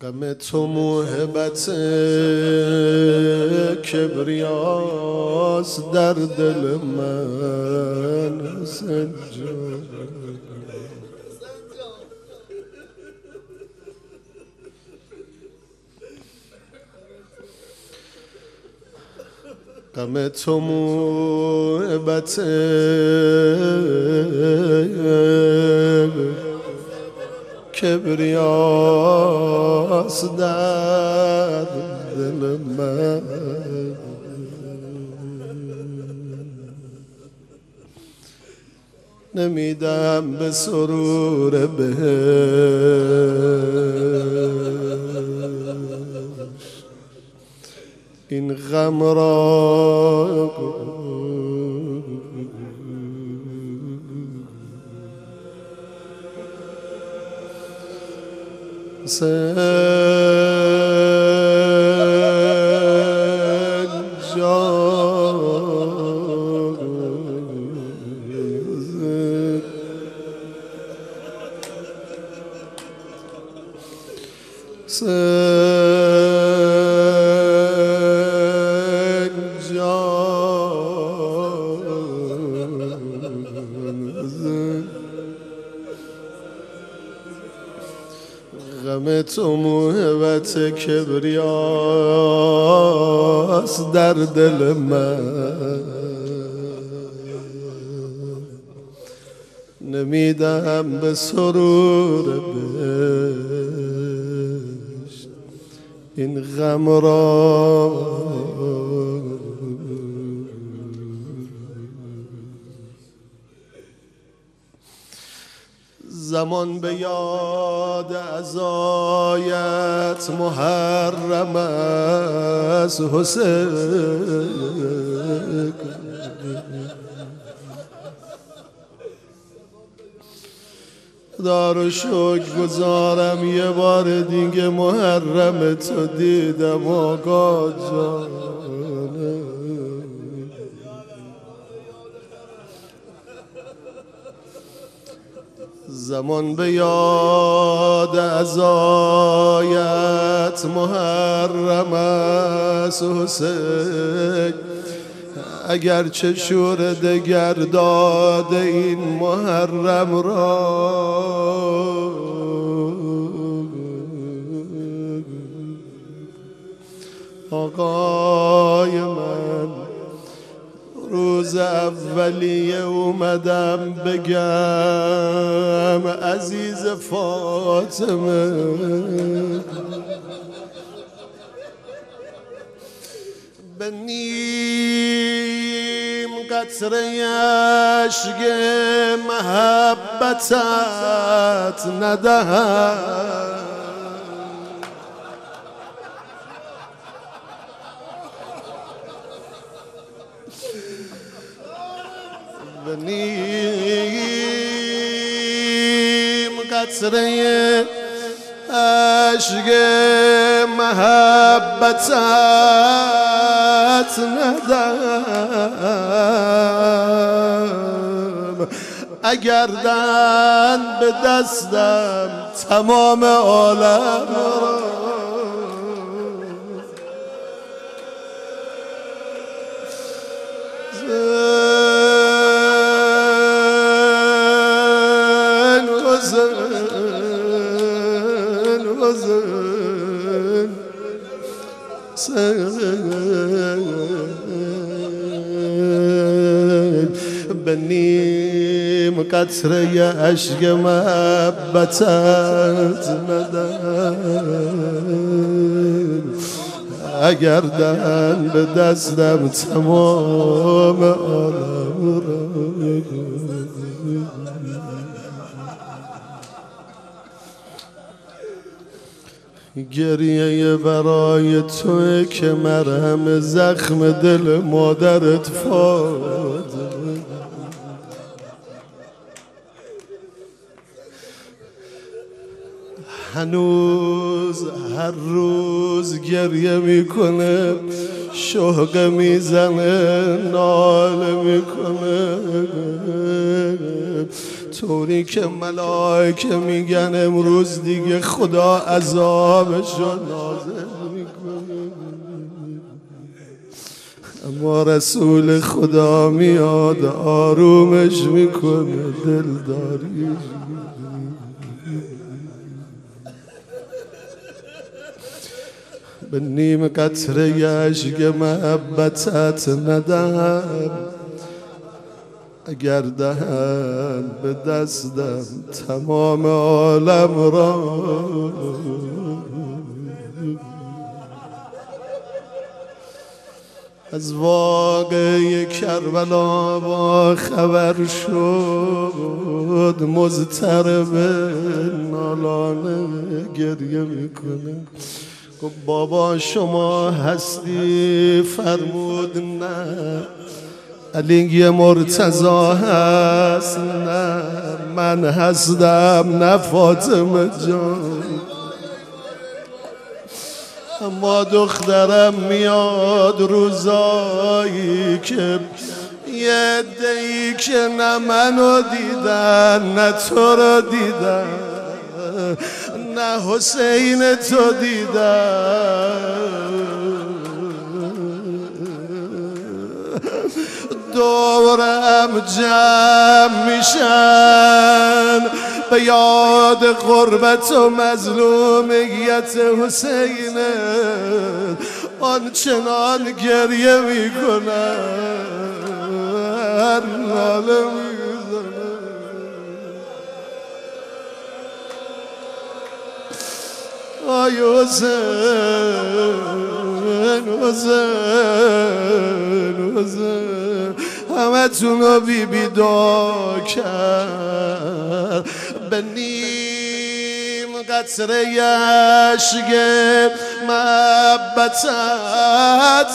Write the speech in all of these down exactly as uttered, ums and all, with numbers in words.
غم تو موهبت کبریاست در دل من سنجان. غم تو موهبت کبریاست در دل من، نمیدم به سرور بهشت این غم را. غم تو موهبت کبریاست در دل من، نمیدم به سرور بهشت این غم را. زمان به یاد عزایت محرم است حسین، خدا رو شکر گذارم یه بار دیگه محرم تو دیدم آقا جان. زمان به یاد عزایت محرم است حسین، اگرچه شور دگر داده این محرم را. آقای من روز اولیه اومدم بگم عزیز فاطمه، به نیم قطره اشک محبتت ندهم، به نیم قطره اشک محبتت ندم، اگر دهن به دستم تمام عالم را. به نیم قطره اشک محبتت ندم، اگر دهن به دستم تمام عالم را. گریه برای توی که مرهم زخم دل مادرت فاطمه، هنوز هر روز گریه میکنه، شوق میزنه، ناله میکنه. طوری که ملائکه میگن امروز دیگه خدا عذابشو نازل میکنه، اما رسول خدا میاد آرومش میکنه، دلداریش. به نیم قطره اشک محبتت ندم، اگر دهن به دستم تمام عالم را. از واقعه کربلا با خبر شد، مضطرب نالانه گریه میکنه. گفت بابا شما هستی؟ فرمود نه. علی مرتضی هست؟ نه من هستم. نه فاطمه جان، اما دخترم میاد روزایی که یه عده‌ای که نه منو دیدن نه تو رو دیدن نه حسین تو دیدن، دورم جمع میشن به یاد غربت و مظلومیت حسین، آنچنان گریه میکنن، ناله میزنن. آی حسین حسین حسین، همه تونو بی بی دعا کرد. به نیم قطره اشک محبتت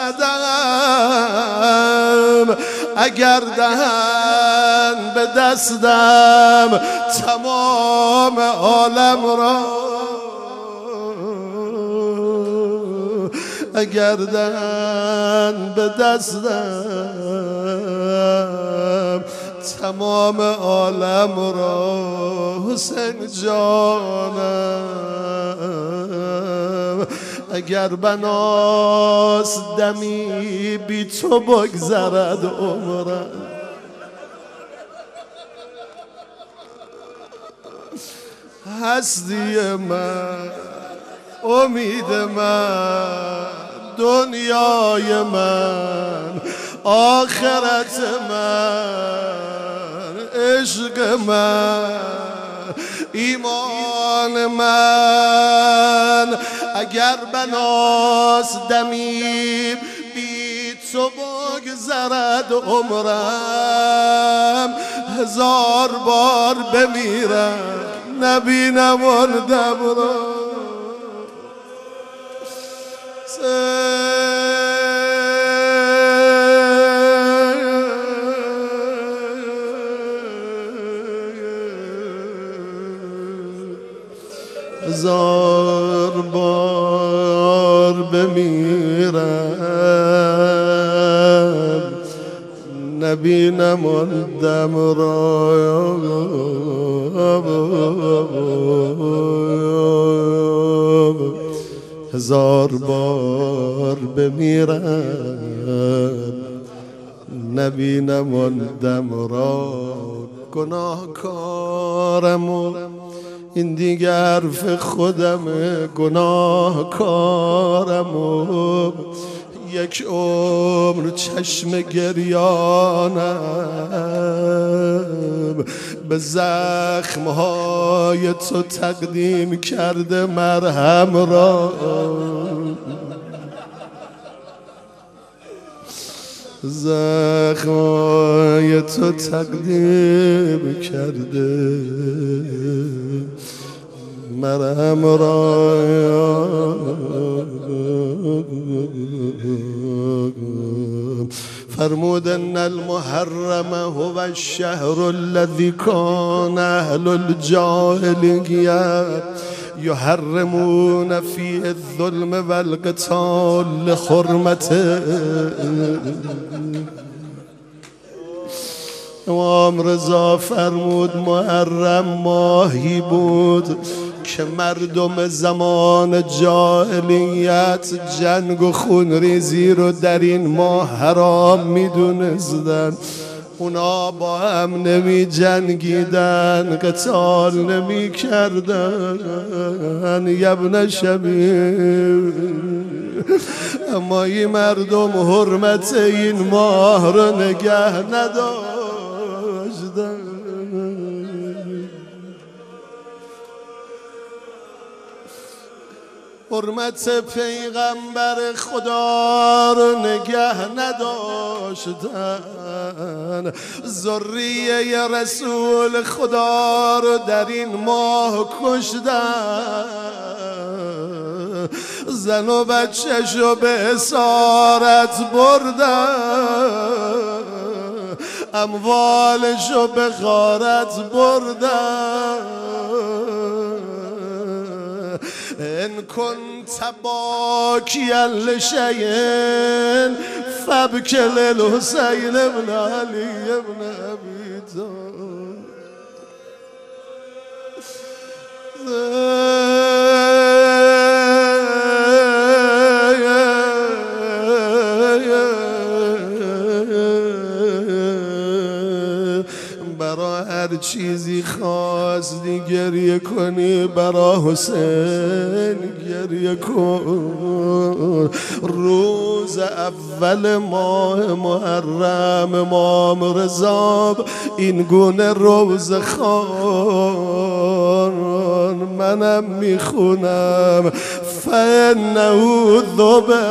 ندم، اگر دهن به دستم تمام عالم را. اگر دهن به دستم تمام عالم را. حسین جانم اگر بناس دمی بی تو بگذرد عمرم، هستی من، امید من، دنیای من، آخرت من، عشق من، ایمان من. اگر بناس دمی بی تو بگذرد عمرم، هزار بار بمیرم نبینم آن دم را. هزار بار بمیرم نبینم آن دم را. هزار بار بمیرم نبینم آن دم را. گناهکارم و این دیگه حرف خودمه، گناهکارم و یک عمر چشم گریانم به زخمهای تو تقدیم کرده مرهم را. زخمهای تو تقدیم کرده مرهم را. فرمود ان المحرم هو الشهر الذي كان اهل الجاهلیه يحرمون فيه الظلم والقتال لحرمته. امام رضا فرمود محرم ماهی بود که مردم زمان جاهلیت جنگ و خونریزی رو در این ماه حرام میدونستن. اونا با هم نمی جنگیدن، قتال نمی کردن یبن شبیب. اما این مردم حرمت این ماه رو نگه نداشتن. حرمت پیغمبر خدا رو نگه نداشتن. ذریه رسول خدا رو در این ماه کشتن. زن و بچه‌شو به اسارت بردن، اموالشو به غارت بردن. ان كنت باكيا لشيء فابكي للحسين بن علي بن ابي طالب. برا هر چیزی خواستی گریه کنی، برا حسین گریه کن. روز اول ماه محرم امام رضا این گونه روز خوان منم میخونم. فانه ذبح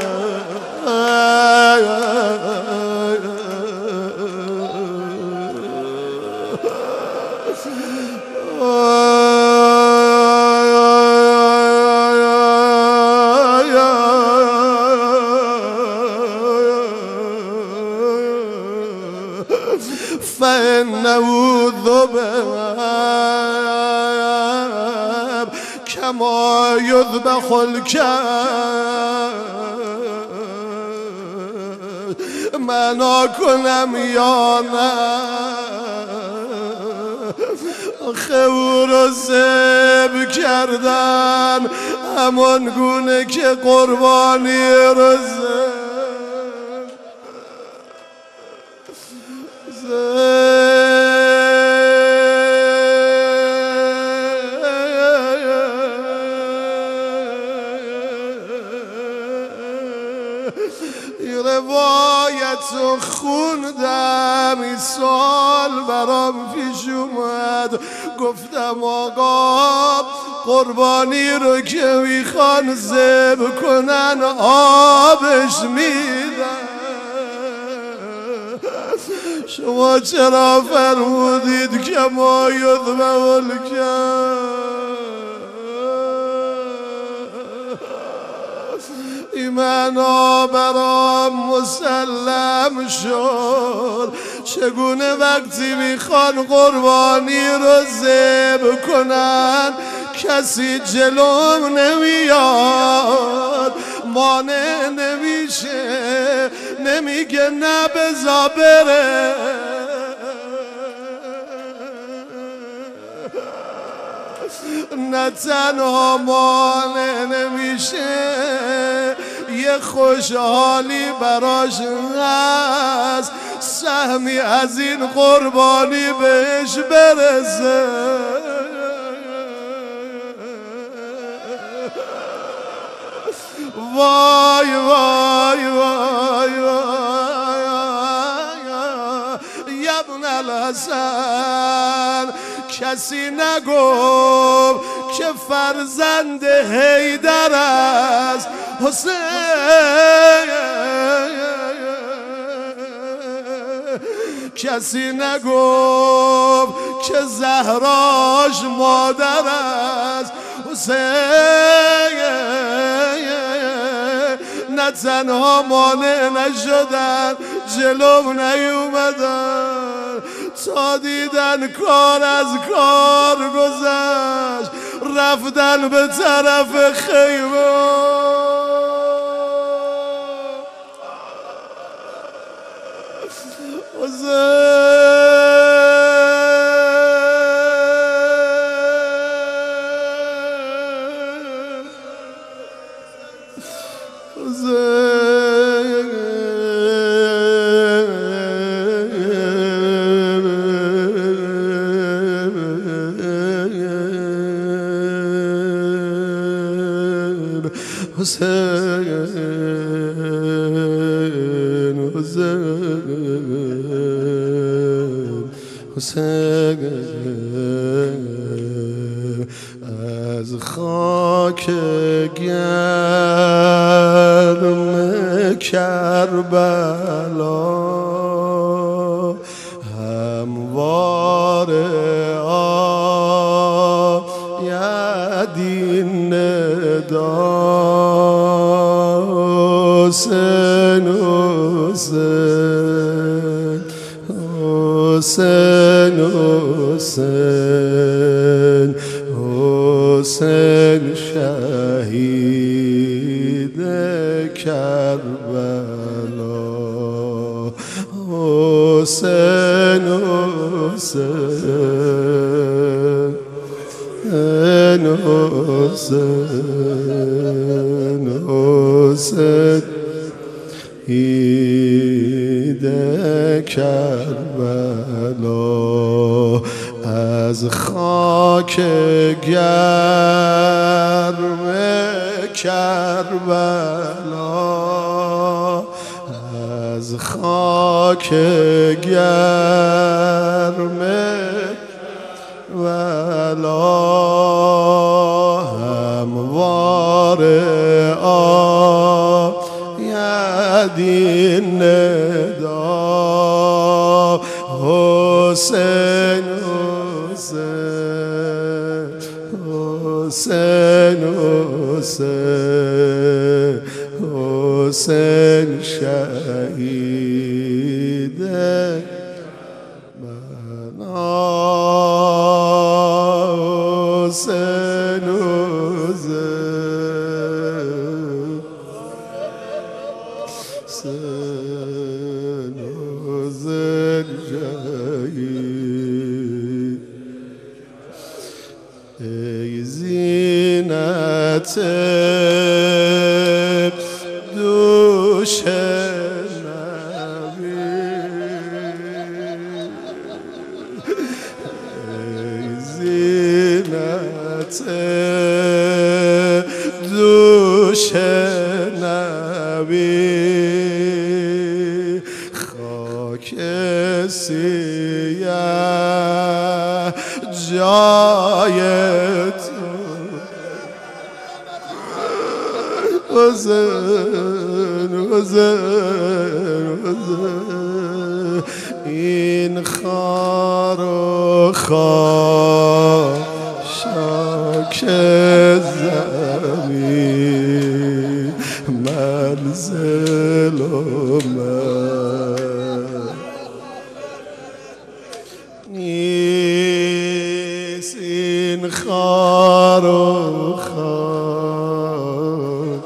فإنه ذبح كما يذبح الكبش. معنا کنم یا نه؟ آخه او رو ذبح کردن همان گونه که قربانی رو ذبح. روایت رو خوندم این سال برام پیش اومد. گفتم آقا قربانی رو که میخوان ذبح کنن آبش میدن، شما چرا فرمودید که ما یذبح الکبش؟ ایمانا برام مسلم شد. چگونه وقتی میخوان قربانی رو ذبح کنن کسی جلوم نمیاد، مانع نمیشه، نمیگه نه بذار بره. نه تنها مانع نمیشه، یه خوشحالی براش هست سهمی از این قربانی بهش برسه. وای وای وای وای یا ابن الحسن، کسی نگفت که فرزند حیدر است حسین. کسی نگفت که زهراش مادر است حسین. نه تنها مانع نشدن، جلوم نیومدن، تا دیدن کار از کار گذشت رفتن به طرف خیمه. حسین حسین حسین حسین از خاک گرم کربلا هموار آید این ندا حسین حسین حسین حسین حسین شهید کربلا حسین حسین حسین حسین شهید کربلا از خاک گرم کربلا از خاک گرم ولا هموار آید این ندا حسین حسین حسین حسین حسین شهید حسین حسین حسین شهید ای زینت دوش نبی ای زینت دوش نبی خاک سیه جای تو حسین حسین حسین این خار و خاشاک زمین منزل و من نیست این خار و خاک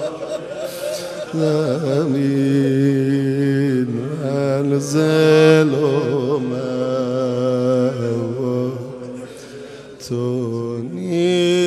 زمین منزل و من تو نیست